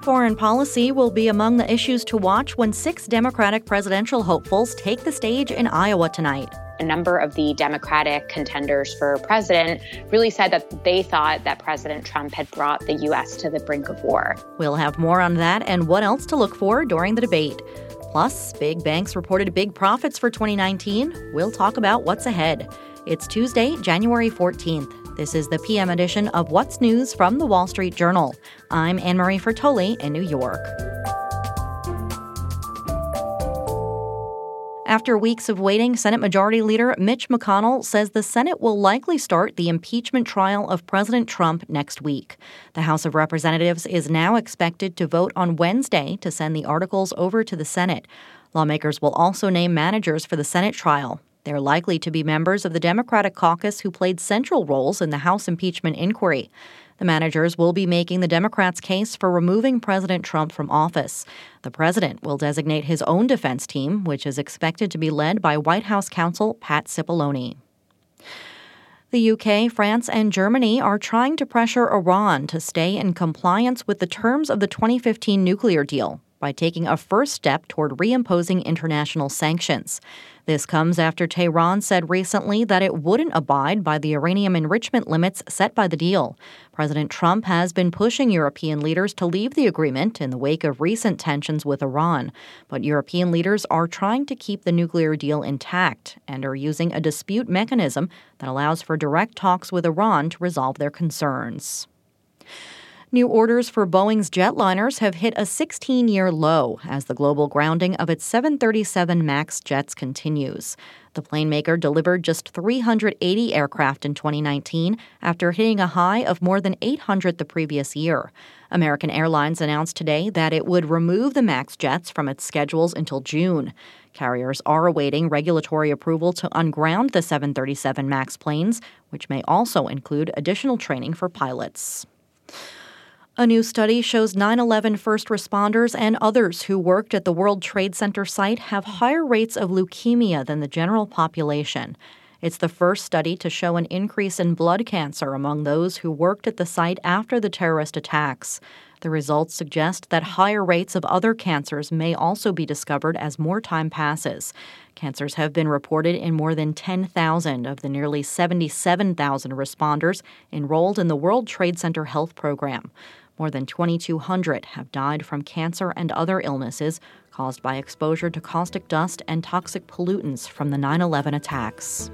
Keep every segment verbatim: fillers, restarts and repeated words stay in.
Foreign policy will be among the issues to watch when six Democratic presidential hopefuls take the stage in Iowa tonight. A number of the Democratic contenders for president really said that they thought that President Trump had brought the U S to the brink of war. We'll have more on that and what else to look for during the debate. Plus, big banks reported big profits for twenty nineteen. We'll talk about what's ahead. It's Tuesday, January fourteenth. This is the P M edition of What's News from The Wall Street Journal. I'm Anne-Marie Fertoli in New York. After weeks of waiting, Senate Majority Leader Mitch McConnell says the Senate will likely start the impeachment trial of President Trump next week. The House of Representatives is now expected to vote on Wednesday to send the articles over to the Senate. Lawmakers will also name managers for the Senate trial. They're likely to be members of the Democratic caucus who played central roles in the House impeachment inquiry. The managers will be making the Democrats' case for removing President Trump from office. The president will designate his own defense team, which is expected to be led by White House counsel Pat Cipollone. The U K, France, and Germany are trying to pressure Iran to stay in compliance with the terms of the twenty fifteen nuclear deal by taking a first step toward reimposing international sanctions. This comes after Tehran said recently that it wouldn't abide by the uranium enrichment limits set by the deal. President Trump has been pushing European leaders to leave the agreement in the wake of recent tensions with Iran. But European leaders are trying to keep the nuclear deal intact and are using a dispute mechanism that allows for direct talks with Iran to resolve their concerns. New orders for Boeing's jetliners have hit a sixteen-year low as the global grounding of its seven thirty-seven MAX jets continues. The plane maker delivered just three hundred eighty aircraft in twenty nineteen after hitting a high of more than eight hundred the previous year. American Airlines announced today that it would remove the MAX jets from its schedules until June. Carriers are awaiting regulatory approval to unground the seven thirty-seven MAX planes, which may also include additional training for pilots. A new study shows nine eleven first responders and others who worked at the World Trade Center site have higher rates of leukemia than the general population. It's the first study to show an increase in blood cancer among those who worked at the site after the terrorist attacks. The results suggest that higher rates of other cancers may also be discovered as more time passes. Cancers have been reported in more than ten thousand of the nearly seventy-seven thousand responders enrolled in the World Trade Center Health Program. More than twenty-two hundred have died from cancer and other illnesses caused by exposure to caustic dust and toxic pollutants from the nine eleven attacks.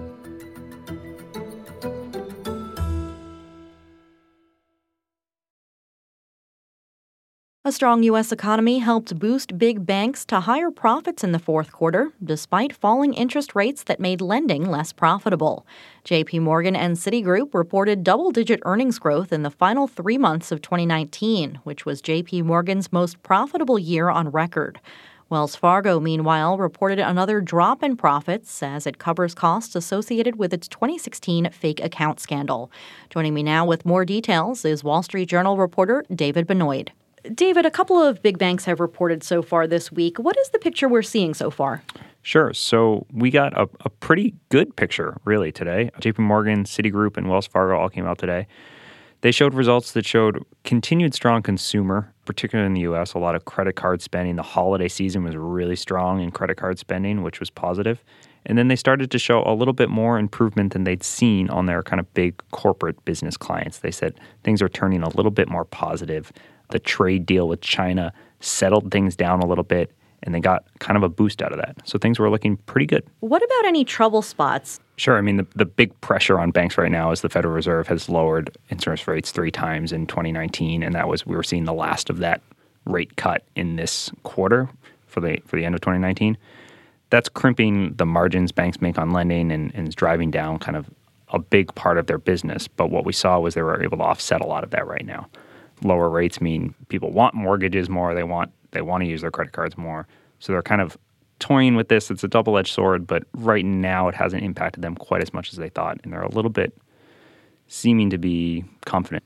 A strong U S economy helped boost big banks to higher profits in the fourth quarter, despite falling interest rates that made lending less profitable. J P Morgan and Citigroup reported double-digit earnings growth in the final three months of twenty nineteen, which was J P Morgan's most profitable year on record. Wells Fargo, meanwhile, reported another drop in profits as it covers costs associated with its twenty sixteen fake account scandal. Joining me now with more details is Wall Street Journal reporter David Benoit. David, a couple of big banks have reported so far this week. What is the picture we're seeing so far? Sure. So we got a, a pretty good picture, really, today. J P Morgan, Citigroup, and Wells Fargo all came out today. They showed results that showed continued strong consumer, particularly in the U S. A lot of credit card spending. The holiday season was really strong in credit card spending, which was positive. And then they started to show a little bit more improvement than they'd seen on their kind of big corporate business clients. They said things are turning a little bit more positive. The trade deal with China settled things down a little bit, and they got kind of a boost out of that. So things were looking pretty good. What about any trouble spots? Sure. I mean, the, the big pressure on banks right now is the Federal Reserve has lowered interest rates three times in twenty nineteen, and that was we were seeing the last of that rate cut in this quarter for the for the end of twenty nineteen. That's crimping the margins banks make on lending and, and is driving down kind of a big part of their business. But what we saw was they were able to offset a lot of that right now. Lower rates mean people want mortgages more. They want they want to use their credit cards more. So they're kind of toying with this. It's a double-edged sword, but right now it hasn't impacted them quite as much as they thought. And they're a little bit seeming to be confident.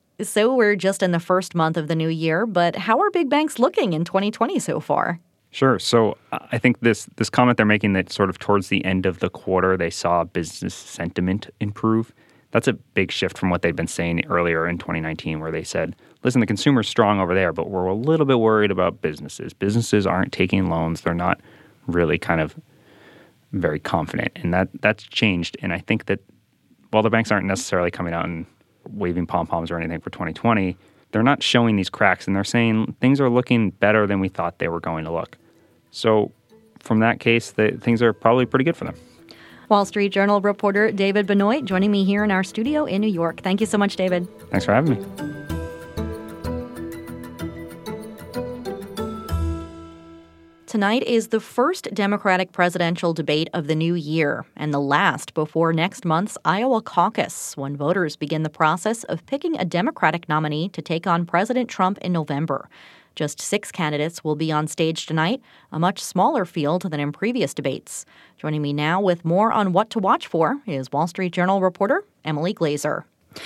So we're just in the first month of the new year, but how are big banks looking in twenty twenty so far? Sure. So I think this this comment they're making that sort of towards the end of the quarter they saw business sentiment improve. That's a big shift from what they'd been saying earlier in twenty nineteen, where they said, listen, the consumer's strong over there, but we're a little bit worried about businesses. Businesses aren't taking loans. They're not really kind of very confident. And that that's changed. And I think that while the banks aren't necessarily coming out and waving pom-poms or anything for twenty twenty, they're not showing these cracks. And they're saying things are looking better than we thought they were going to look. So from that case, the, things are probably pretty good for them. Wall Street Journal reporter David Benoit joining me here in our studio in New York. Thank you so much, David. Thanks for having me. Tonight is the first Democratic presidential debate of the new year and the last before next month's Iowa caucus, when voters begin the process of picking a Democratic nominee to take on President Trump in November. Just six candidates will be on stage tonight, a much smaller field than in previous debates. Joining me now with more on what to watch for is Wall Street Journal reporter Emily Glazer.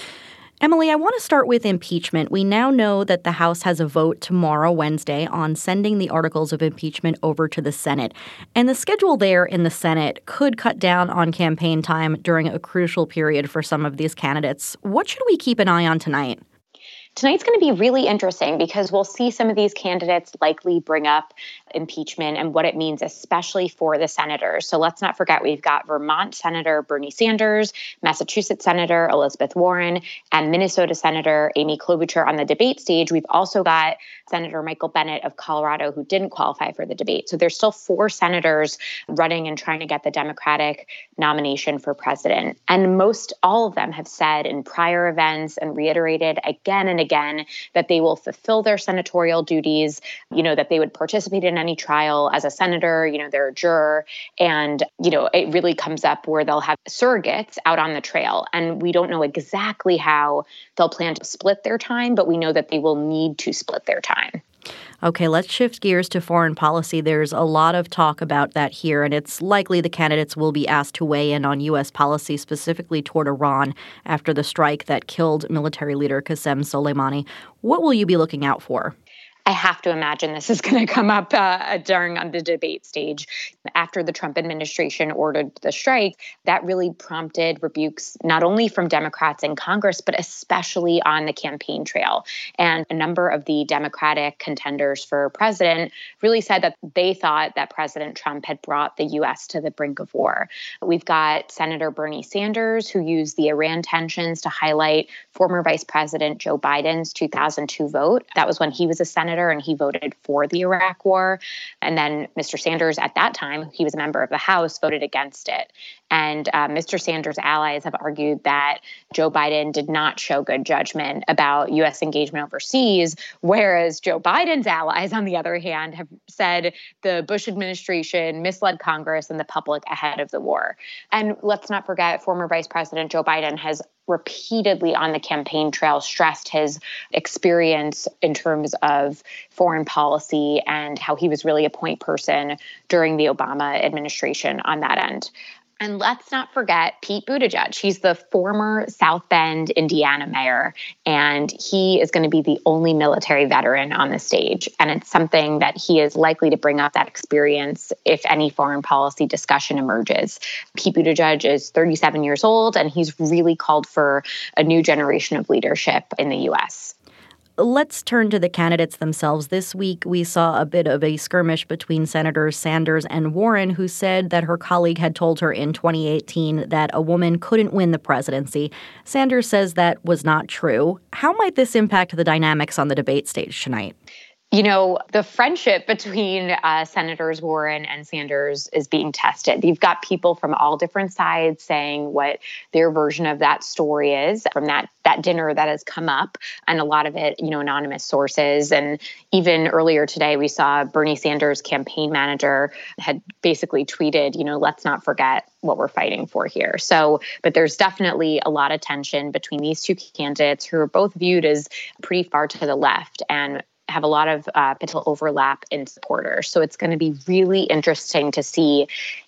Emily, I want to start with impeachment. We now know that the House has a vote tomorrow, Wednesday, on sending the articles of impeachment over to the Senate. And the schedule there in the Senate could cut down on campaign time during a crucial period for some of these candidates. What should we keep an eye on tonight? Tonight's going to be really interesting because we'll see some of these candidates likely bring up impeachment and what it means, especially for the senators. So let's not forget, we've got Vermont Senator Bernie Sanders, Massachusetts Senator Elizabeth Warren, and Minnesota Senator Amy Klobuchar on the debate stage. We've also got Senator Michael Bennet of Colorado, who didn't qualify for the debate. So there's still four senators running and trying to get the Democratic nomination for president. And most all of them have said in prior events and reiterated again and again that they will fulfill their senatorial duties, you know, that they would participate in any trial as a senator, you know, they're a juror. And, you know, it really comes up where they'll have surrogates out on the trail. And we don't know exactly how they'll plan to split their time, but we know that they will need to split their time. Okay, let's shift gears to foreign policy. There's a lot of talk about that here, and it's likely the candidates will be asked to weigh in on U S policy specifically toward Iran after the strike that killed military leader Qasem Soleimani. What will you be looking out for? I have to imagine this is going to come up uh, during on the debate stage. After the Trump administration ordered the strike, that really prompted rebukes not only from Democrats in Congress, but especially on the campaign trail. And a number of the Democratic contenders for president really said that they thought that President Trump had brought the U S to the brink of war. We've got Senator Bernie Sanders, who used the Iran tensions to highlight former Vice President Joe Biden's two thousand two vote. That was when he was a senator and he voted for the Iraq war. And then Mister Sanders, at that time, he was a member of the House, voted against it. And uh, Mister Sanders' allies have argued that Joe Biden did not show good judgment about U S engagement overseas, whereas Joe Biden's allies, on the other hand, have said the Bush administration misled Congress and the public ahead of the war. And let's not forget, former Vice President Joe Biden has repeatedly on the campaign trail stressed his experience in terms of foreign policy and how he was really a point person during the Obama administration on that end. And let's not forget Pete Buttigieg. He's the former South Bend, Indiana mayor, and he is going to be the only military veteran on the stage. And it's something that he is likely to bring up that experience if any foreign policy discussion emerges. Pete Buttigieg is thirty-seven years old, and he's really called for a new generation of leadership in the U S. Let's turn to the candidates themselves. This week, we saw a bit of a skirmish between Senators Sanders and Warren, who said that her colleague had told her in twenty eighteen that a woman couldn't win the presidency. Sanders says that was not true. How might this impact the dynamics on the debate stage tonight? You know, the friendship between uh, Senators Warren and Sanders is being tested. You've got people from all different sides saying what their version of that story is from that that dinner that has come up, and a lot of it, you know, anonymous sources. And even earlier today, we saw Bernie Sanders' campaign manager had basically tweeted, you know, let's not forget what we're fighting for here. So, but there's definitely a lot of tension between these two candidates who are both viewed as pretty far to the left and have a lot of uh, potential overlap in supporters. So it's going to be really interesting to see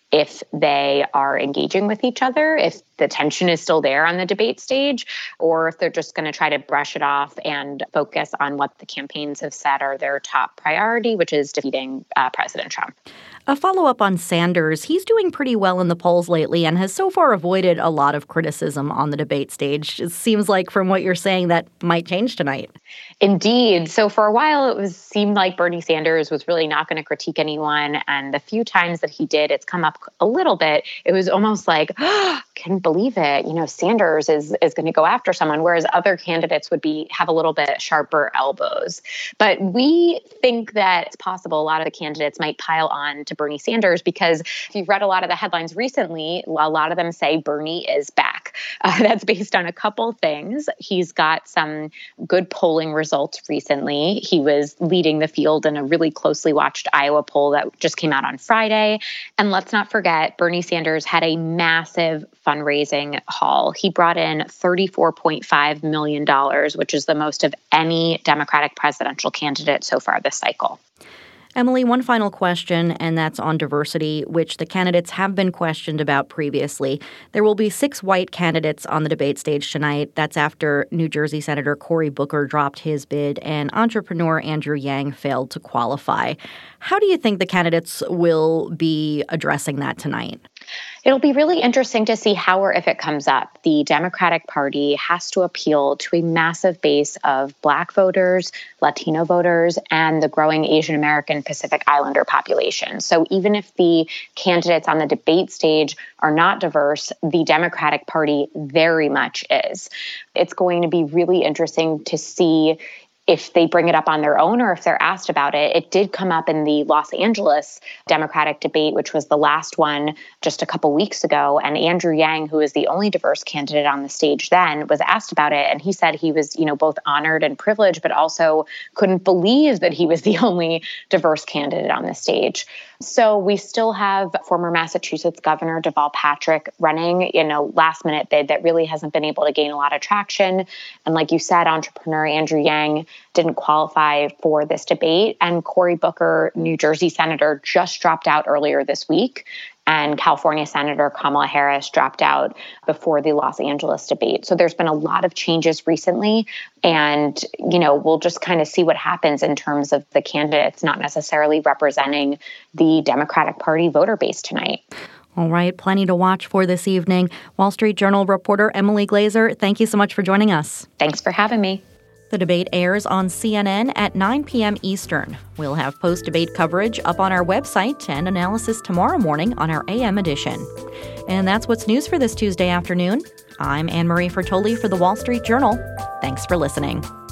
if they are engaging with each other, if the tension is still there on the debate stage, or if they're just going to try to brush it off and focus on what the campaigns have said are their top priority, which is defeating uh, President Trump. A follow-up on Sanders. He's doing pretty well in the polls lately and has so far avoided a lot of criticism on the debate stage. It seems like from what you're saying that might change tonight. Indeed. So for a while, it was seemed like Bernie Sanders was really not going to critique anyone. And the few times that he did, it's come up a little bit. It was almost like, oh, can't believe it. You know, Sanders is is going to go after someone, whereas other candidates would be have a little bit sharper elbows. But we think that it's possible a lot of the candidates might pile on to Bernie Sanders because if you've read a lot of the headlines recently, a lot of them say Bernie is back. Uh, that's based on a couple things. He's got some good polling results recently. He was leading the field in a really closely watched Iowa poll that just came out on Friday. And let's not forget, Bernie Sanders had a massive fundraising haul. He brought in thirty-four point five million dollars, which is the most of any Democratic presidential candidate so far this cycle. Emily, one final question, and that's on diversity, which the candidates have been questioned about previously. There will be six white candidates on the debate stage tonight. That's after New Jersey Senator Cory Booker dropped his bid and entrepreneur Andrew Yang failed to qualify. How do you think the candidates will be addressing that tonight? It'll be really interesting to see how or if it comes up. The Democratic Party has to appeal to a massive base of Black voters, Latino voters, and the growing Asian American Pacific Islander population. So even if the candidates on the debate stage are not diverse, the Democratic Party very much is. It's going to be really interesting to see if they bring it up on their own or if they're asked about it. It did come up in the Los Angeles Democratic debate, which was the last one just a couple weeks ago. And Andrew Yang, who is the only diverse candidate on the stage then, was asked about it. And he said he was, you know, both honored and privileged, but also couldn't believe that he was the only diverse candidate on the stage. So we still have former Massachusetts Governor Deval Patrick running in a last minute bid that really hasn't been able to gain a lot of traction. And like you said, entrepreneur Andrew Yang didn't qualify for this debate. And Cory Booker, New Jersey Senator, just dropped out earlier this week. And California Senator Kamala Harris dropped out before the Los Angeles debate. So there's been a lot of changes recently. And, you know, we'll just kind of see what happens in terms of the candidates not necessarily representing the Democratic Party voter base tonight. All right, plenty to watch for this evening. Wall Street Journal reporter Emily Glazer, thank you so much for joining us. Thanks for having me. The debate airs on C N N at nine p.m. Eastern. We'll have post-debate coverage up on our website and analysis tomorrow morning on our A M edition. And that's what's news for this Tuesday afternoon. I'm Anne Marie Fertoli for the Wall Street Journal. Thanks for listening.